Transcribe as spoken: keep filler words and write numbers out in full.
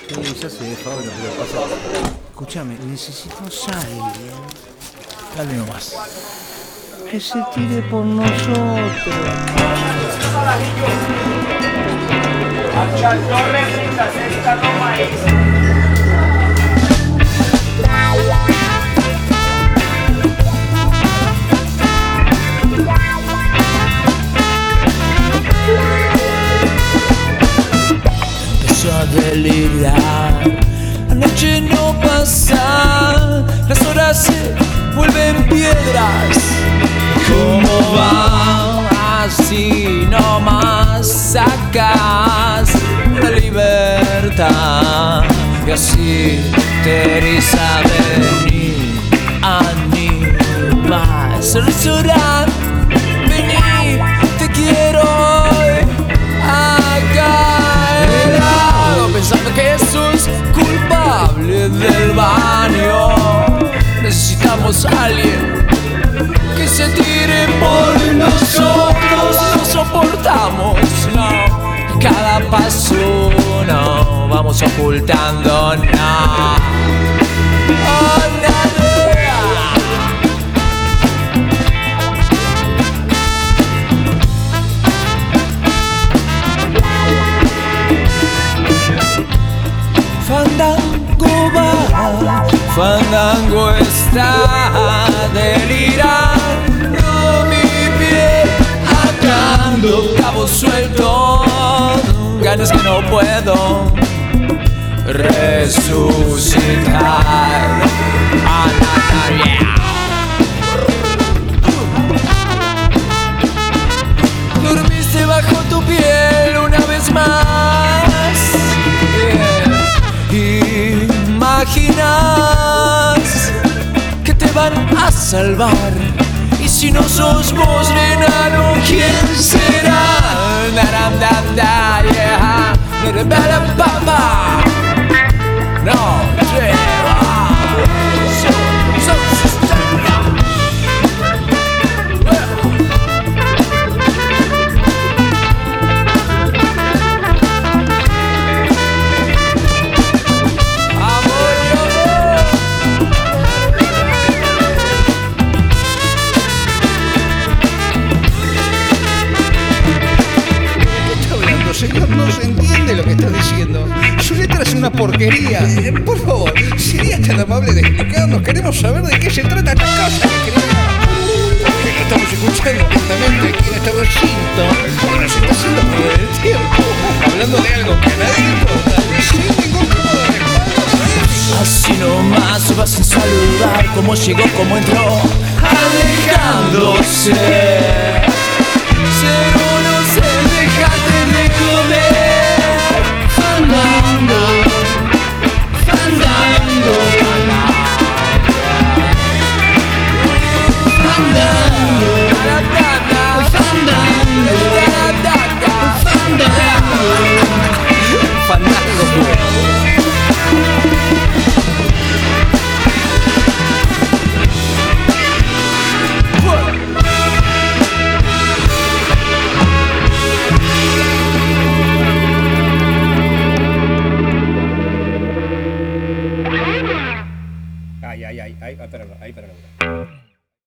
Sí, ya sé, Fabio, pero pasa. Escúchame, necesito a alguien. Dale nomás. Que se tire por nosotros. Empezó a delirar. La noche no pasa, las horas se vuelven piedras. ¿Cómo va? Así nomás sacas la libertad y así te eriza venir, animas el restaurante. Vení, te quiero hoy acá helado, pensando que sos culpable del baño. Necesitamos a alguien que se tire por nosotros. No soportamos, no, cada paso, no, vamos ocultando, no. Oh, nada. Fandango va, Fandango está delirando mi pie, atando cabos sueltos, ganas que no puedo resucitar. Ah, nah, nah, yeah. Dormiste bajo tu piel una vez más. Imaginas que te van a salvar, y si no sos vos, enano, ¿quién será? Narandanda, yeah, narabara, no, lleva. Señor, no se entiende lo que está diciendo. Su letra es una porquería. Eh, por favor, ¿sería tan amable de explicarnos? Queremos saber de qué se trata esta cosa que crea. Porque lo estamos escuchando atentamente aquí en este recinto y nos está haciendo perder el tiempo hablando de algo que a nadie le importa y sin ningún tipo de respaldo. Así nomás se va sin saludar, cómo llegó, cómo entró, alejándose.